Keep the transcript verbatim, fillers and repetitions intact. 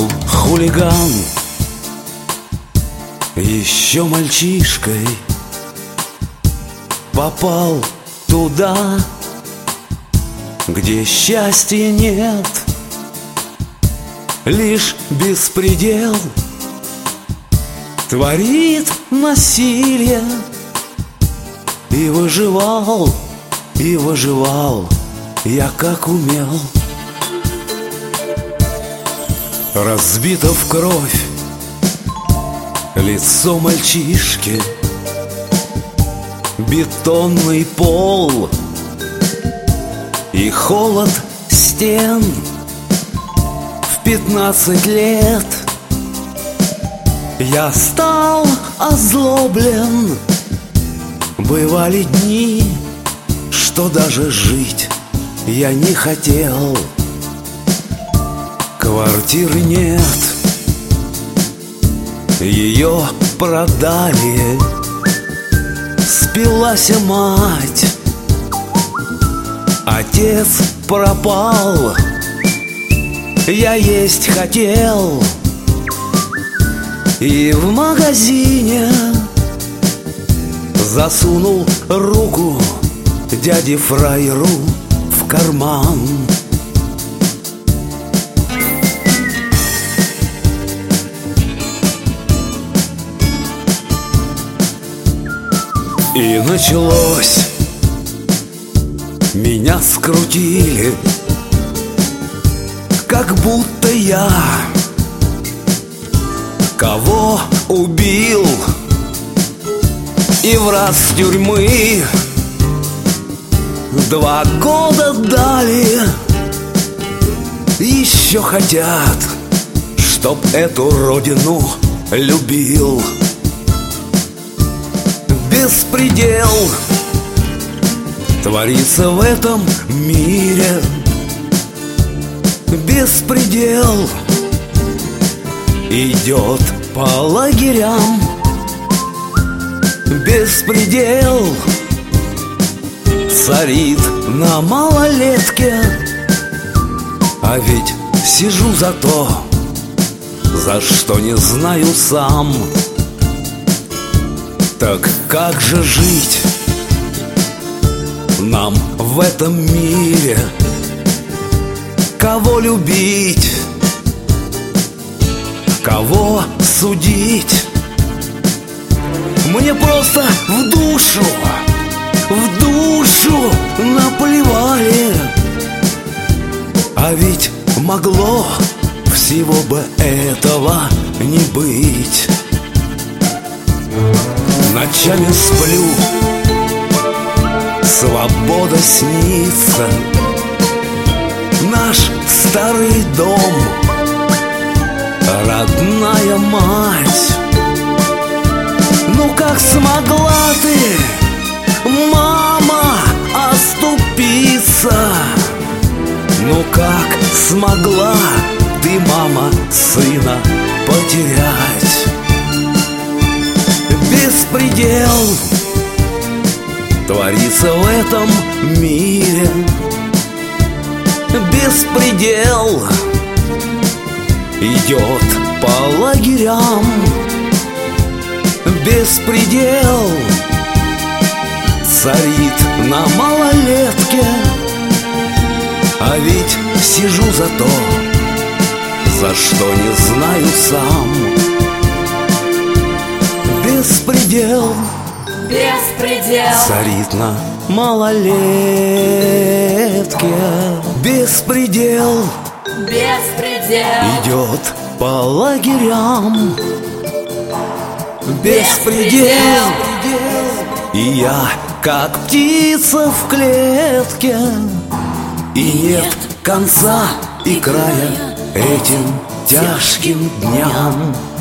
был хулиган еще мальчишкой, попал туда, где счастья нет, лишь беспредел творит насилие. И выживал, и выживал я как умел. Разбито в кровь лицо мальчишки, бетонный пол и холод стен. В пятнадцать лет я стал озлоблен. Бывали дни, что даже жить я не хотел. Квартиры нет, ее продали. Спилась мать, отец пропал. Я есть хотел, и в магазине засунул руку дяде фраеру в карман. И началось. Меня скрутили, как будто я кого убил. И в раз тюрьмы два года дали. Еще хотят, чтоб эту родину любил. Беспредел творится в этом мире. Беспредел идет по лагерям. Беспредел царит на малолетке. А ведь сижу за то, за что не знаю сам. Так как же жить нам в этом мире? Кого любить? Кого судить? Мне просто в душу, в душу наплевали. А ведь могло всего бы этого не быть. Ночами сплю, свобода снится. Наш старый дом, родная мать. Ну как смогла ты, мама, оступиться? Ну как смогла ты, мама, сына потерять? Беспредел творится в этом мире. Беспредел идет по лагерям. Беспредел царит на малолетке. А ведь сижу за то, за что не знаю сам. Беспредел, беспредел царит на малолетке. Беспредел, беспредел идет по лагерям. Беспредел, и я как птица в клетке. И нет конца и края этим тяжким дням.